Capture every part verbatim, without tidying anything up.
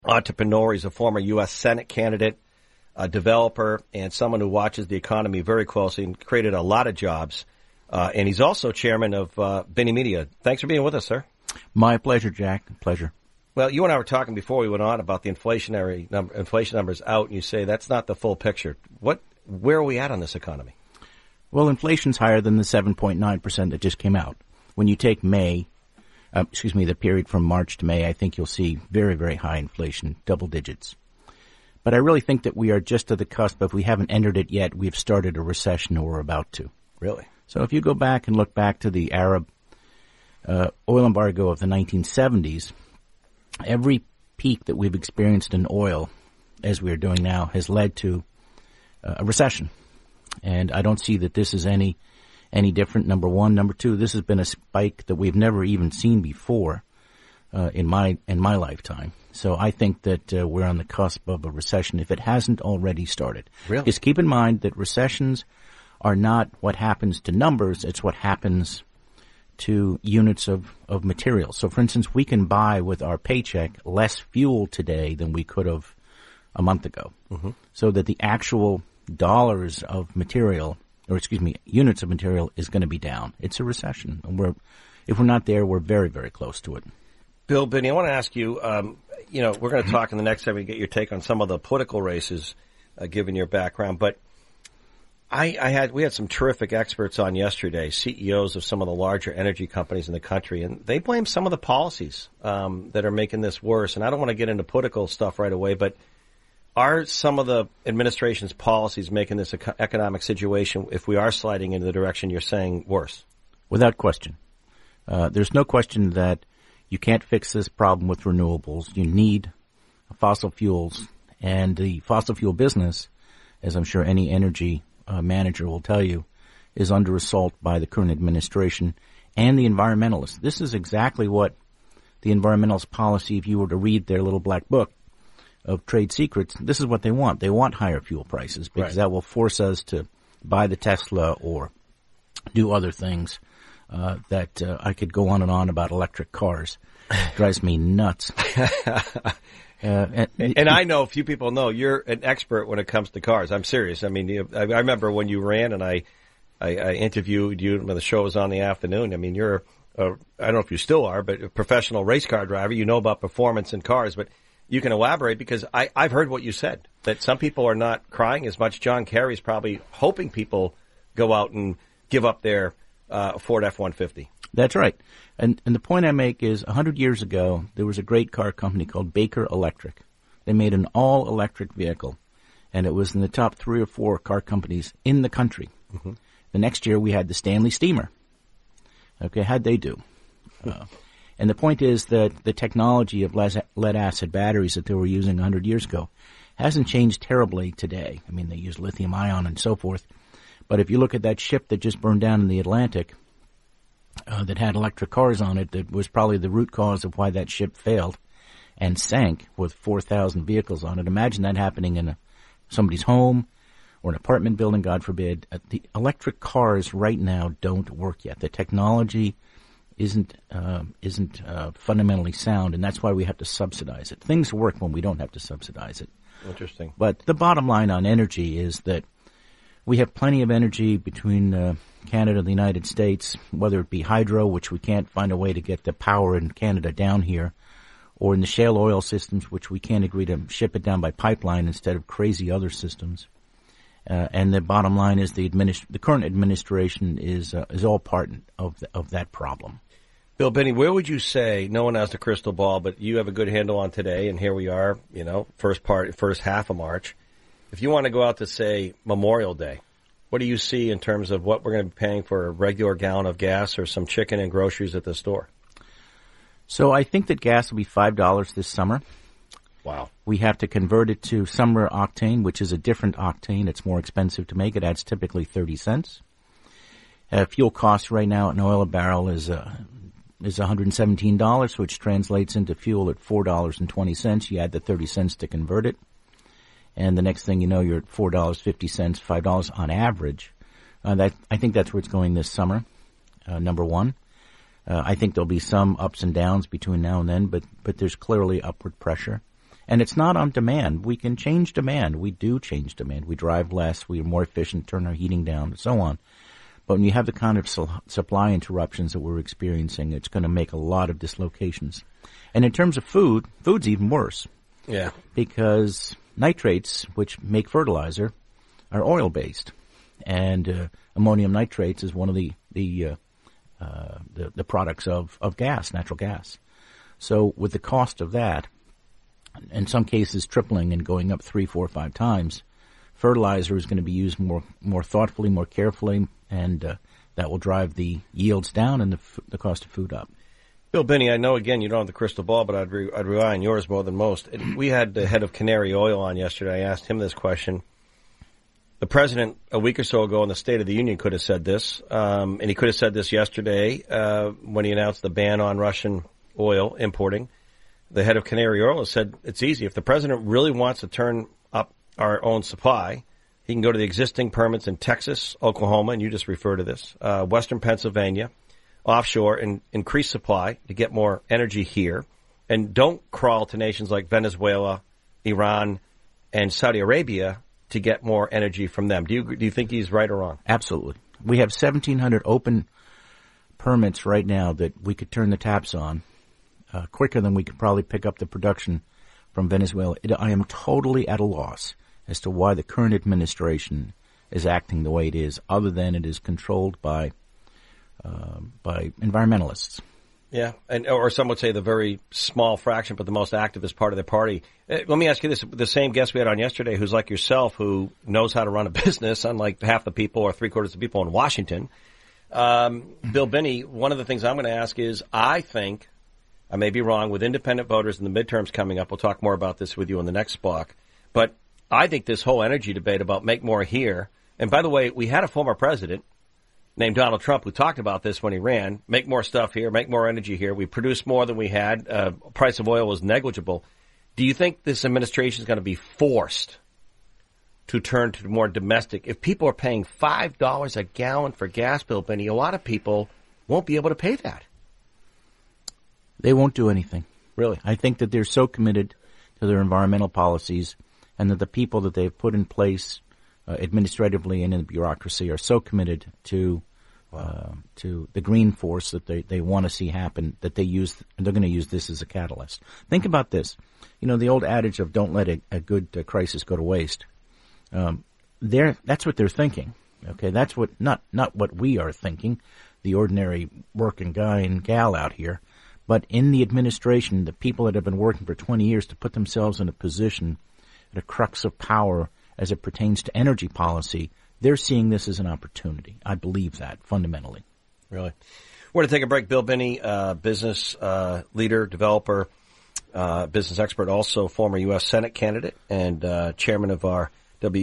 entrepreneur. He's a former U S Senate candidate, a developer, and someone who watches the economy very closely and created a lot of jobs. Uh, and he's also chairman of uh, Binney Media. Thanks for being with us, sir. My pleasure, Jack. Pleasure. Well, you and I were talking before we went on about the inflationary number, inflation numbers out, and you say that's not the full picture. What, where are we at on this economy? Well, inflation's higher than the seven point nine percent that just came out. When you take May, uh, excuse me, the period from March to May, I think you'll see very, very high inflation, double digits. But I really think that we are just at the cusp. If we haven't entered it yet, we've started a recession or we're about to. Really? So if you go back and look back to the Arab uh, oil embargo of the nineteen seventies, every peak that we've experienced in oil, as we are doing now, has led to uh, a recession. And I don't see that this is any any different, number one. Number two, this has been a spike that we've never even seen before uh, in my in my lifetime. So I think that uh, we're on the cusp of a recession if it hasn't already started. Really? Because keep in mind that recessions are not what happens to numbers, it's what happens to units of, of material. So, for instance, we can buy with our paycheck less fuel today than we could have a month ago. Mm-hmm. So that the actual dollars of material, or excuse me, units of material is going to be down. It's a recession. And we're, if we're not there, we're very, very close to it. Bill Binney, I want to ask you, um, you know, we're going to talk in the next time we get your take on some of the political races, uh, given your background, but I, I had, we had some terrific experts on yesterday, C E Os of some of the larger energy companies in the country, and they blame some of the policies, um, that are making this worse. And I don't want to get into political stuff right away, but are some of the administration's policies making this eco- economic situation, if we are sliding into the direction you're saying, worse? Without question. Uh, there's no question that you can't fix this problem with renewables. You need fossil fuels, and the fossil fuel business, as I'm sure any energy uh, manager will tell you, is under assault by the current administration and the environmentalists. This is exactly what the environmentalist policy, if you were to read their little black book of trade secrets, this is what they want. They want higher fuel prices because right. that will force us to buy the Tesla or do other things. Uh, that uh, I could go on and on about electric cars. It drives me nuts. uh, and, and I know, few people know, you're an expert when it comes to cars. I'm serious. I mean, you, I, I remember when you ran and I, I, I interviewed you when the show was on the afternoon. I mean, you're, a, I don't know if you still are, but a professional race car driver. You know about performance in cars, but you can elaborate because I, I've heard what you said, that some people are not crying as much. John Kerry's probably hoping people go out and give up their Uh, Ford F one fifty. That's right. And and the point I make is one hundred years ago, there was a great car company called Baker Electric. They made an all-electric vehicle, and it was in the top three or four car companies in the country. Mm-hmm. The next year, we had the Stanley Steamer. Okay, how'd they do? Uh, and the point is that the technology of lead-acid batteries that they were using one hundred years ago hasn't changed terribly today. I mean, they use lithium-ion and so forth. But if you look at that ship that just burned down in the Atlantic uh, that had electric cars on it, that was probably the root cause of why that ship failed and sank with four thousand vehicles on it. Imagine that happening in a, somebody's home or an apartment building, God forbid. Uh, the electric cars right now don't work yet. The technology isn't uh, isn't uh, fundamentally sound, and that's why we have to subsidize it. Things work when we don't have to subsidize it. Interesting. But the bottom line on energy is that we have plenty of energy between uh, Canada and the United States, whether it be hydro, which we can't find a way to get the power in Canada down here, or in the shale oil systems, which we can't agree to ship it down by pipeline instead of crazy other systems. Uh, and the bottom line is the administ- the current administration is uh, is all part of the, of that problem. Bill Binney, where would you say, no one has the crystal ball, but you have a good handle on today, and here we are, you know, first part, first half of March. If you want to go out to, say, Memorial Day, what do you see in terms of what we're going to be paying for a regular gallon of gas or some chicken and groceries at the store? So I think that gas will be five dollars this summer. Wow. We have to convert it to summer octane, which is a different octane. It's more expensive to make. It adds typically thirty cents. Uh, fuel cost right now at an oil a barrel is uh, is one hundred seventeen dollars, which translates into fuel at four dollars and twenty cents. You add the thirty cents to convert it. And the next thing you know, you're at four dollars and fifty cents, five dollars on average. Uh, that I think that's where it's going this summer, uh, number one. Uh, I think there'll be some ups and downs between now and then, but, but there's clearly upward pressure. And it's not on demand. We can change demand. We do change demand. We drive less. We are more efficient, turn our heating down, and so on. But when you have the kind of su- supply interruptions that we're experiencing, it's going to make a lot of dislocations. And in terms of food, food's even worse. Yeah. Because nitrates, which make fertilizer, are oil-based. And uh, ammonium nitrates is one of the the, uh, uh, the the products of, of gas, natural gas. So with the cost of that, in some cases tripling and going up three, four, five times, fertilizer is going to be used more more thoughtfully, more carefully, and uh, that will drive the yields down and the, f- the cost of food up. Bill Binney, I know, again, you don't have the crystal ball, but I'd, re- I'd rely on yours more than most. We had the head of Canary Oil on yesterday. I asked him this question. The president, a week or so ago in the State of the Union, could have said this, um, and he could have said this yesterday uh, when he announced the ban on Russian oil importing. The head of Canary Oil said it's easy. If the president really wants to turn up our own supply, he can go to the existing permits in Texas, Oklahoma, and you just refer to this, uh, western Pennsylvania, offshore, and increase supply to get more energy here. And don't crawl to nations like Venezuela, Iran, and Saudi Arabia to get more energy from them. Do you do you think he's right or wrong? Absolutely. We have seventeen hundred open permits right now that we could turn the taps on uh, quicker than we could probably pick up the production from Venezuela. It, I am totally at a loss as to why the current administration is acting the way it is, other than it is controlled by uh, by environmentalists. Yeah, and or some would say the very small fraction, but the most activist part of the party. Uh, let me ask you this. The same guest we had on yesterday, who's like yourself, who knows how to run a business, unlike half the people or three-quarters of the people in Washington, um, Bill Binney, one of the things I'm going to ask is, I think, I may be wrong, with independent voters in the midterms coming up, we'll talk more about this with you in the next block, but I think this whole energy debate about make more here, and by the way, we had a former president named Donald Trump, who talked about this when he ran, make more stuff here, make more energy here. We produced more than we had. Uh, price of oil was negligible. Do you think this administration is going to be forced to turn to more domestic? If people are paying five dollars a gallon for gas, Bill Binney, a lot of people won't be able to pay that. They won't do anything. Really? I think that they're so committed to their environmental policies, and that the people that they've put in place Uh, administratively and in the bureaucracy are so committed to uh, to the green force that they, they want to see happen, that they use, they're going to use this as a catalyst. Think about this. You know, the old adage of don't let a, a good uh, crisis go to waste. Um, they're, that's what they're thinking. Okay, that's what, not, not what we are thinking, the ordinary working guy and gal out here, but in the administration, the people that have been working for twenty years to put themselves in a position at a crux of power as it pertains to energy policy, they're seeing this as an opportunity. I believe that, fundamentally. Really? We're going to take a break. Bill Binney, uh, business uh, leader, developer, uh, business expert, also former U S Senate candidate and uh, chairman of our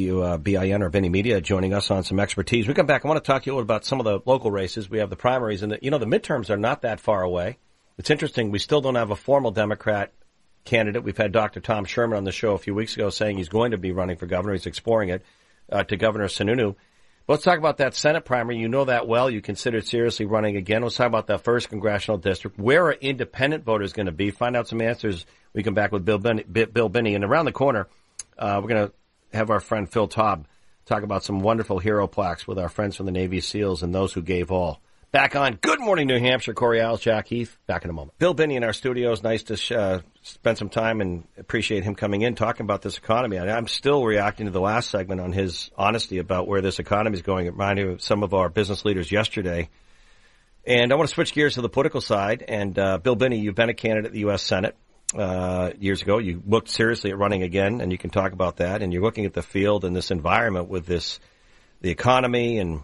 W B I N, or Vinny Media, joining us on some expertise. We come back, I want to talk to you a little about some of the local races. We have the primaries, and the, you know, the midterms are not that far away. It's interesting. We still don't have a formal Democrat candidate. We've had Doctor Tom Sherman on the show a few weeks ago saying he's going to be running for governor. He's exploring it uh, to Governor Sununu. Let's talk about that Senate primary. You know that well. You considered seriously running again. Let's talk about that first congressional district. Where are independent voters going to be? Find out some answers. We come back with Bill Binney. Bill Binney. And around the corner, uh, we're going to have our friend Phil Taub talk about some wonderful hero plaques with our friends from the Navy SEALs and those who gave all. Back on Good Morning New Hampshire. Corey Isles, Jack Heath. Back in a moment. Bill Binney in our studios. Nice to sh- uh, spend some time and appreciate him coming in, talking about this economy. I, I'm still reacting to the last segment on his honesty about where this economy is going. It reminded me of some of our business leaders yesterday. And I want to switch gears to the political side. And uh, Bill Binney, you've been a candidate at the U S Senate uh, years ago. You looked seriously at running again, and you can talk about that. And you're looking at the field and this environment with this, the economy and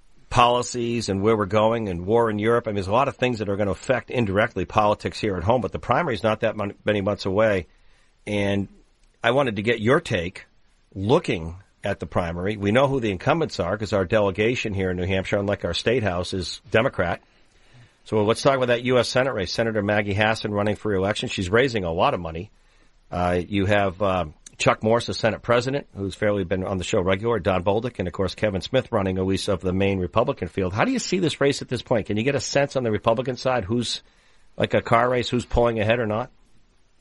policies and where we're going and war in Europe. I mean, there's a lot of things that are going to affect indirectly politics here at home, but the primary is not that many months away. And I wanted to get your take looking at the primary. We know who the incumbents are because our delegation here in New Hampshire, unlike our state house, is Democrat. So let's talk about that U S Senate race. Senator Maggie Hassan running for re-election. She's raising a lot of money. Uh, you have uh, Chuck Morse, the Senate president, who's fairly been on the show regular, Don Bolduc, and, of course, Kevin Smith running a lease of the main Republican field. How do you see this race at this point? Can you get a sense on the Republican side who's, like a car race, who's pulling ahead or not?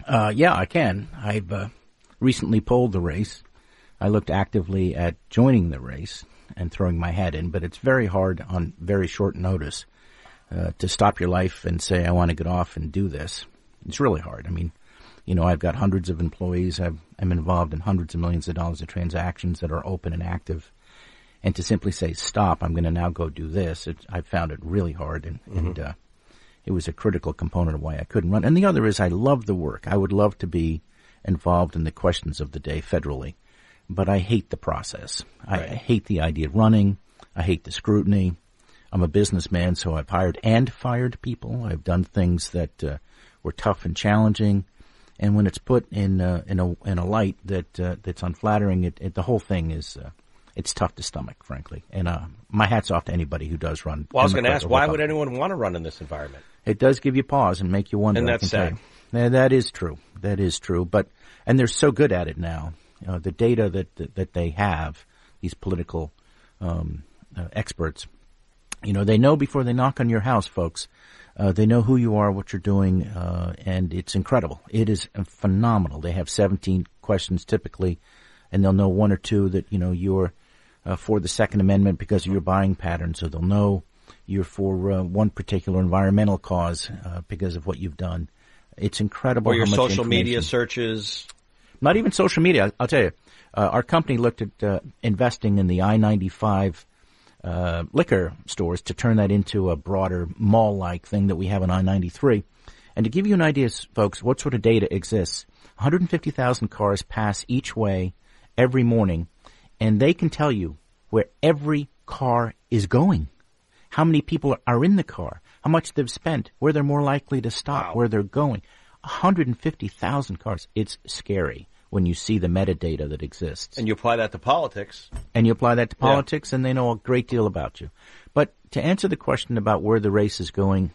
Uh, yeah, I can. I've uh, recently polled the race. I looked actively at joining the race and throwing my hat in, but it's very hard on very short notice uh, to stop your life and say, I want to get off and do this. It's really hard. I mean, you know, I've got hundreds of employees. I've, I'm involved in hundreds of millions of dollars of transactions that are open and active. And to simply say, stop, I'm going to now go do this, it, I found it really hard. And, mm-hmm. and uh, it was a critical component of why I couldn't run. And the other is I love the work. I would love to be involved in the questions of the day federally. But I hate the process. I, right. I hate the idea of running. I hate the scrutiny. I'm a businessman, so I've hired and fired people. I've done things that uh, were tough and challenging. And when it's put in uh, in a in a light that uh, that's unflattering, it, it the whole thing is uh, it's tough to stomach, frankly. And uh, my hat's off to anybody who does run. Well, I was going to ask, why would anyone want to run in this environment? It does give you pause and make you wonder. And that's sad. Yeah, that is true. That is true. But and they're so good at it now. Uh, the data that, that that they have, these political um, uh, experts, you know, they know before they knock on your house, folks. Uh, they know who you are, what you're doing, uh, and it's incredible. It is phenomenal. They have seventeen questions typically, and they'll know one or two that, you know, you're uh, for the Second Amendment because of your buying patterns, or they'll know you're for uh, one particular environmental cause uh, because of what you've done. It's incredible. Or your how much social media searches. Not even social media. I'll tell you, uh, our company looked at uh, investing in the I ninety-five uh, liquor stores to turn that into a broader mall-like thing that we have on I ninety-three. And to give you an idea, folks, what sort of data exists, one hundred fifty thousand cars pass each way every morning, and they can tell you where every car is going, how many people are in the car, how much they've spent, where they're more likely to stop, wow. where they're going. one hundred fifty thousand cars. It's scary when you see the metadata that exists. And you apply that to politics. And you apply that to politics, yeah. and they know a great deal about you. But to answer the question about where the race is going,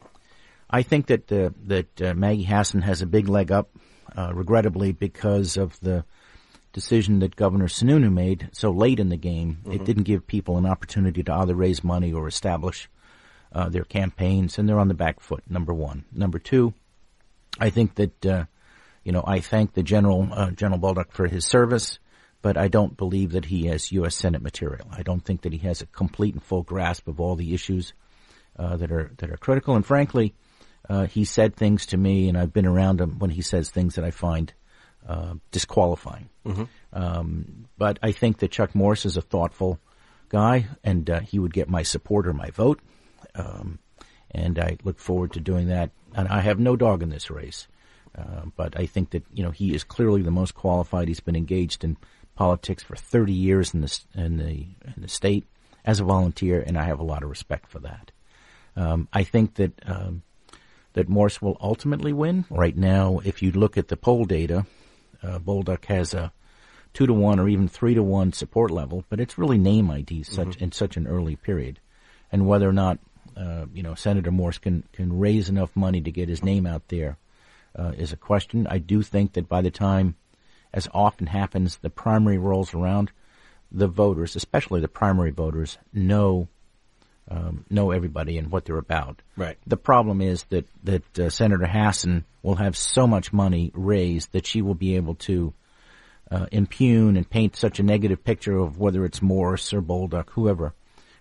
I think that uh, that uh, Maggie Hassan has a big leg up, uh, regrettably, because of the decision that Governor Sununu made so late in the game. Mm-hmm. It didn't give people an opportunity to either raise money or establish uh, their campaigns, and they're on the back foot, number one. Number two, I think that, uh, you know, I thank the General, uh, General Bolduc for his service, but I don't believe that he has U S Senate material. I don't think that he has a complete and full grasp of all the issues, uh, that are, that are critical. And frankly, uh, he said things to me, and I've been around him when he says things that I find, uh, disqualifying. Mm-hmm. Um, but I think that Chuck Morse is a thoughtful guy, and, uh, he would get my support or my vote. Um, and I look forward to doing that. And I have no dog in this race, uh, but I think that, you know, he is clearly the most qualified. He's been engaged in politics for thirty years in the in the in the state as a volunteer, and I have a lot of respect for that. Um, I think that um, that Morse will ultimately win. Right now, if you look at the poll data, uh, Bolduc has a two to one or even three to one support level, but it's really name I D such mm-hmm. in such an early period, and whether or not Uh, you know, Senator Morse can, can raise enough money to get his name out there uh, is a question. I do think that by the time, as often happens, the primary rolls around, the voters, especially the primary voters, know um, know everybody and what they're about. Right. The problem is that that uh, Senator Hassan will have so much money raised that she will be able to uh, impugn and paint such a negative picture of whether it's Morse or Bolduc, whoever.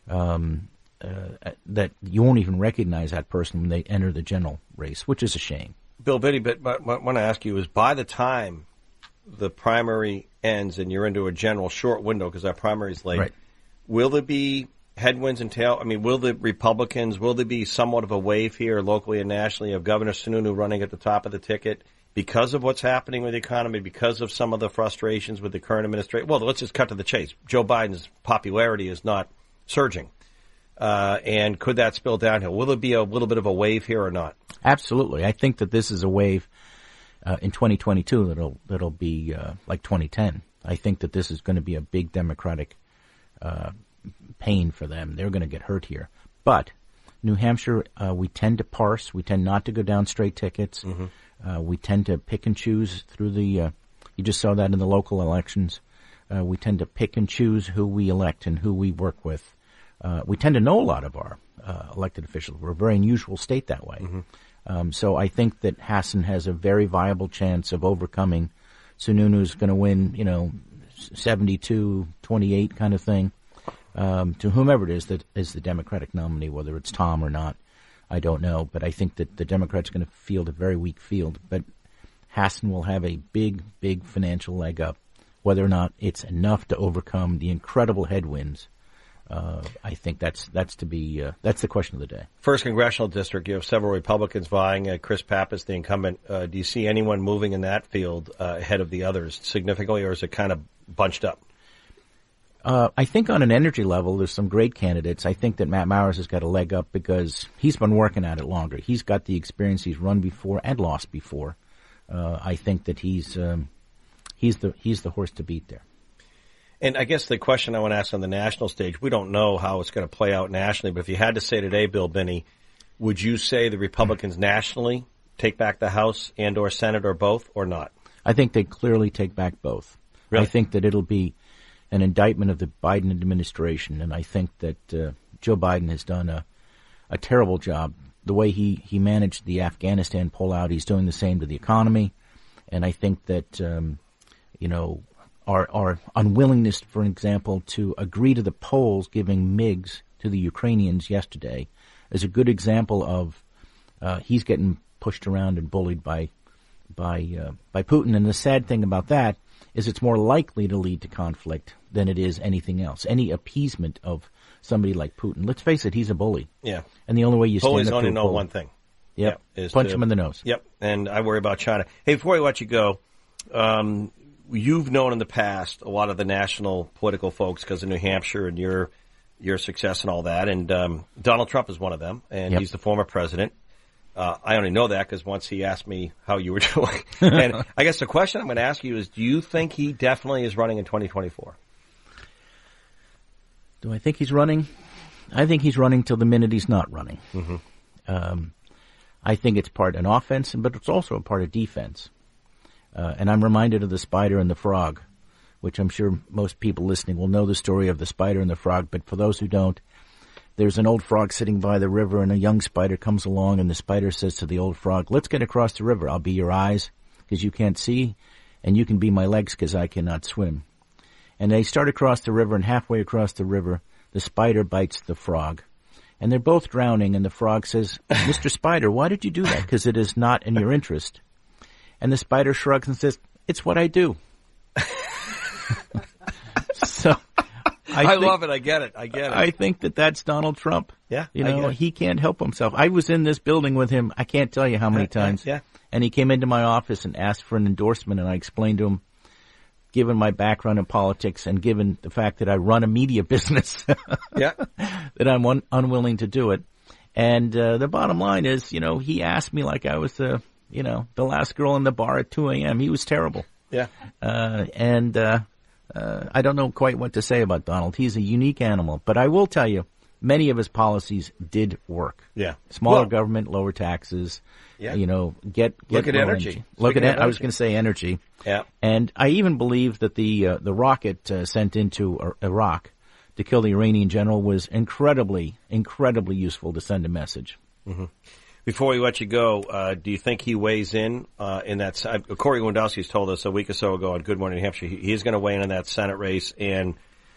Um, Uh, that you won't even recognize that person when they enter the general race, which is a shame. Bill Vitti, but what I want to ask you is, by the time the primary ends and you're into a general short window, because our primary is late, right. will there be headwinds and tail? I mean, will the Republicans, will there be somewhat of a wave here locally and nationally of Governor Sununu running at the top of the ticket because of what's happening with the economy, because of some of the frustrations with the current administration? Well, let's just cut to the chase. Joe Biden's popularity is not surging. Uh, and could that spill downhill? Will there be a little bit of a wave here or not? Absolutely. I think that this is a wave uh, in twenty twenty-two that'll that'll be uh, like twenty ten. I think that this is going to be a big Democratic uh, pain for them. They're going to get hurt here. But New Hampshire, uh, we tend to parse. We tend not to go down straight tickets. Mm-hmm. Uh, we tend to pick and choose through the. Uh, you just saw that in the local elections. Uh, we tend to pick and choose who we elect and who we work with. Uh, we tend to know a lot of our uh, elected officials. We're a very unusual state that way. Mm-hmm. Um, so I think that Hassan has a very viable chance of overcoming Sununu's going to win, you know, seventy-two twenty-eight kind of thing, um, to whomever it is that is the Democratic nominee, whether it's Tom or not, I don't know. But I think that the Democrats are going to field a very weak field. But Hassan will have a big, big financial leg up. Whether or not it's enough to overcome the incredible headwinds, uh, I think that's that's to be uh, that's the question of the day. First congressional district, you have several Republicans vying. Uh, Chris Pappas, the incumbent. Uh, do you see anyone moving in that field uh, ahead of the others significantly, or is it kind of bunched up? Uh, I think on an energy level, there's some great candidates. I think that Matt Mowers has got a leg up because he's been working at it longer. He's got the experience. He's run before and lost before. Uh, I think that he's um, he's the he's the horse to beat there. And I guess the question I want to ask on the national stage, we don't know how it's going to play out nationally, but if you had to say today, Bill Binney, would you say the Republicans nationally take back the House and or Senate or both or not? I think they clearly take back both. Really? I think that it'll be an indictment of the Biden administration, and I think that uh, Joe Biden has done a, a terrible job. The way he, he managed the Afghanistan pullout, he's doing the same to the economy, and I think that, um, you know, our, our unwillingness, for example, to agree to the polls giving MiGs to the Ukrainians yesterday is a good example of uh, he's getting pushed around and bullied by by uh, by Putin. And the sad thing about that is it's more likely to lead to conflict than it is anything else. Any appeasement of somebody like Putin. Let's face it, he's a bully. Yeah. And the only way you stand Bullies up only to a know bully, one thing. Yep. Yeah, is punch to, him in the nose. Yep. And I worry about China. Hey, before we let you go, um, you've known in the past a lot of the national political folks because of New Hampshire and your your success and all that. And um, Donald Trump is one of them, and Yep. he's the former president. Uh, I only know that because once he asked me how you were doing. And I guess the question I'm going to ask you is, do you think he definitely is running in twenty twenty-four? Do I think he's running? I think he's running till the minute he's not running. Mm-hmm. Um, I think it's part an offense, but it's also a part of defense. Uh, and I'm reminded of the spider and the frog, which I'm sure most people listening will know the story of the spider and the frog. But for those who don't, there's an old frog sitting by the river, and a young spider comes along, and the spider says to the old frog, "Let's get across the river. I'll be your eyes because you can't see, and you can be my legs because I cannot swim." And they start across the river, and halfway across the river, the spider bites the frog. And they're both drowning, and the frog says, "Mister Spider, why did you do that? Because it is not in your interest." And the spider shrugs and says, "It's what I do." So I, I think, love it. I get it. I get it. I think that that's Donald Trump. Yeah, You I know, get it. he can't help himself. I was in this building with him, I can't tell you how many times. Yeah. And he came into my office and asked for an endorsement, and I explained to him, given my background in politics and given the fact that I run a media business, Yeah. that I'm un- unwilling to do it. And uh, the bottom line is, you know, he asked me like I was the, you know, the last girl in the bar at two a.m. He was terrible. Yeah. Uh, and uh, uh, I don't know quite what to say about Donald. He's a unique animal. But I will tell you, many of his policies did work. Yeah. Smaller Well, government, lower taxes. Yeah. You know, get, get Look at lower energy. Look at Speaking it. of I was energy. going to say energy. Yeah. And I even believe that the uh, the rocket uh, sent into Ir- Iraq to kill the Iranian general was incredibly, incredibly useful to send a message. Mm-hmm. Before we let you go, uh, do you think he weighs in uh, in that? Uh, Corey Lewandowski's told us a week or so ago on Good Morning New Hampshire he, he's going to weigh in on that Senate race and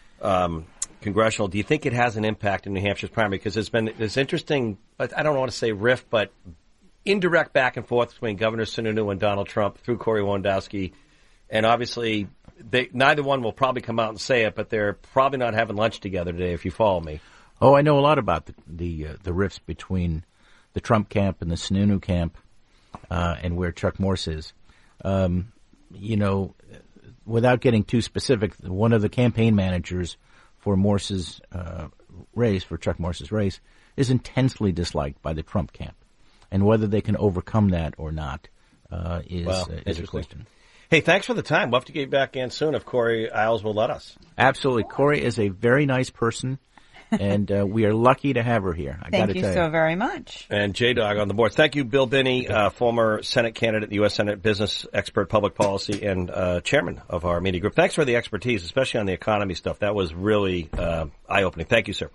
um, congressional. Do you think it has an impact in New Hampshire's primary? Because there's been this interesting, I don't want to say rift, but indirect back and forth between Governor Sununu and Donald Trump through Corey Lewandowski. And obviously, they, neither one will probably come out and say it, but they're probably not having lunch together today, if you follow me. Oh, I know a lot about the the, uh, the rifts between the Trump camp and the Sununu camp, uh, and where Chuck Morse is. Um, you know, without getting too specific, one of the campaign managers for Morse's uh, race, for Chuck Morse's race, is intensely disliked by the Trump camp. And whether they can overcome that or not uh, is, Well, uh, is a interesting. question. Hey, thanks for the time. We'll have to get back in soon if Corey Isles will let us. Absolutely. Corey is a very nice person, and uh, we are lucky to have her here. I got Thank to you tell so you. very much. And J-Dog on the board. Thank you, Bill Binney, uh, former Senate candidate, U S Senate business expert, public policy, and uh, chairman of our media group. Thanks for the expertise, especially on the economy stuff. That was really uh, eye-opening. Thank you, sir.